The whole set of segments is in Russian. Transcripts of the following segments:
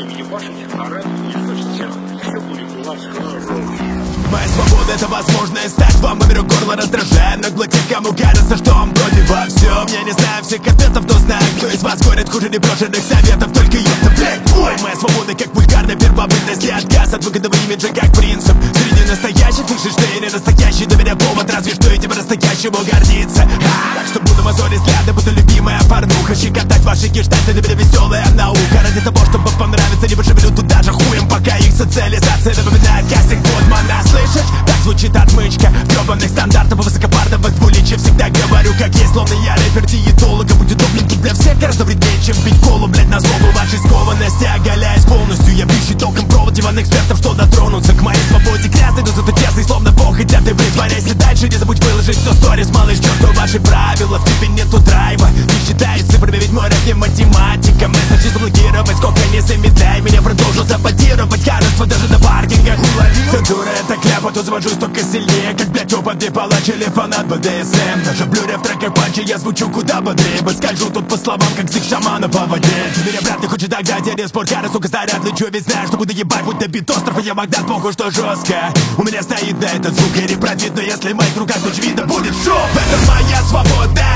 не ебашите, орать не слышите. Все будет у вас хорошо. Моя свобода — это возможность стать вам поперек горла, раздражая нагло тех, кому кажется, что он против во всем. Я не знаю всех ответов, но знаю, кто из вас горит хуже непрошенных советов. Только ёпта, блядь, бой! Моя свобода как вульгарная первобытность и отказ от выгодного имиджа как принцип. Среди настоящих слышишь, что я не настоящий, для меня повод разве что этим по-настоящему гордиться. Так что буду мозолить взгляды, буду любимая порнуха, щекотать ваши гештальты, для меня веселая наука. Ради того, чтобы понравиться, не пошевелю туда же хуем, пока их социализация напоминает кастинг Бодмана. Слышишь? Так звучит отмычка гребаных стандартов и высокопарного двуличия. Всегда говорю, как есть, словно я рэпер диетолога. Будет удобненький для всех, гораздо вреднее, чем пить колу, блять, на злобу вашей скованности. Оголяясь полностью, я пищу толком провод диванных экспертов, что дотронутся к моей свободе грязный, но зато честный, словно бог, хотя ты притворяйся дальше. Не забудь выложить все сторис, малыш, черту ваши правила. В тебе нету драйва, не считаю цифрами, ведь мой рэп не математика. Месседжи заблокировать, сколько не замедляй меня, продолжу саботировать харовство даже на паркингах. Цензура — это кляп, а то завожусь только сильнее, как, блядь, опытный палач или фанат БДСМ. Даже блюря в треках панчи я звучу куда бодрее, скольжу тут по словам, как зиг шамана по воде. Меня брат не хочет догнать, я не спорткары, сука, снаряд лечу, ведь знаешь, что буду ебать, будь добит остров, и я магнат, похуй, что жестко. У меня стоит на этот звук и репрофит, но если в моих руках ключ, видно будет шоу. Это моя свобода,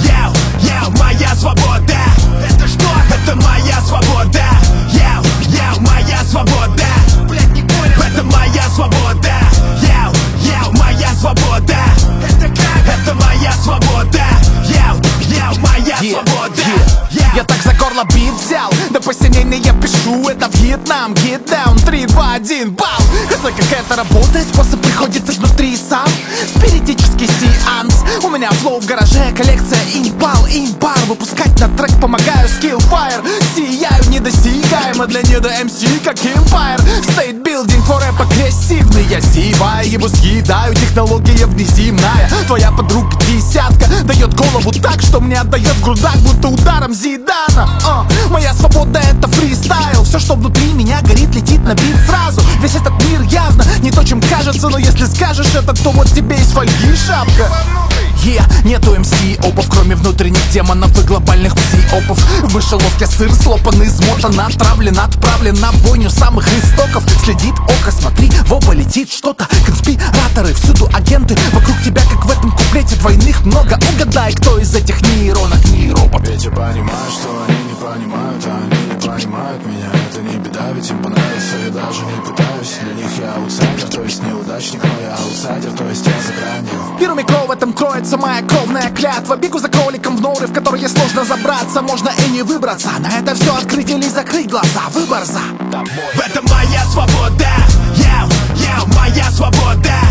моя свобода. Это что? Это моя свобода, моя свобода. Блядь, не понял. Это моя свобода, моя свобода. Это как? Это моя свобода, моя свобода. Я так за горло бит взял, да посильнее я пишу, это Вьетнам. Get down, 3, 2, 1, бал. Это как это работает, способ приходит изнутри сам. Спиритический сеанс. У меня флоу в гараже, коллекция импар. Выпускать на трек помогаю, Skillfire. Сияю недосягаемо для недо MC, как Empire. State building for рэп агрессивный. Я зеваю, его съедаю, технология внеземная. Твоя подруга десятка дает голову так, что мне отдает в грудак, будто ударом Зидана. Моя свобода — это фристайл. Все, что внутри меня горит, летит на бит сразу. Весь этот мир явно не то, чем кажется, но если скажешь это, то вот тебе из фольги шапка. Нету МС-опов, кроме внутренних демонов и глобальных пси-опов. В мышеловке сыр слопан, измотан, отравлен, отправлен на бойню самых истоков. Следит око, смотри, в оба летит что-то. Конспираторы, всюду агенты. Вокруг тебя, как в этом куплете, двойных много. Угадай, кто из этих нейронок нейропов. Ведь я понимаю, что они не понимают, а они не понимают меня. Это не беда, ведь им понравится, я даже не пытаюсь. Для них я аутсайдер, то есть неудачник, но я аутсайдер, то есть я за гранью. Первыми кровь в этом кроется моя кровная клятва. Бегу за кроликом в норы, в которые сложно забраться. Можно и не выбраться, на это все открыть или закрыть глаза. Выбор за тобой. В этом моя свобода, моя свобода.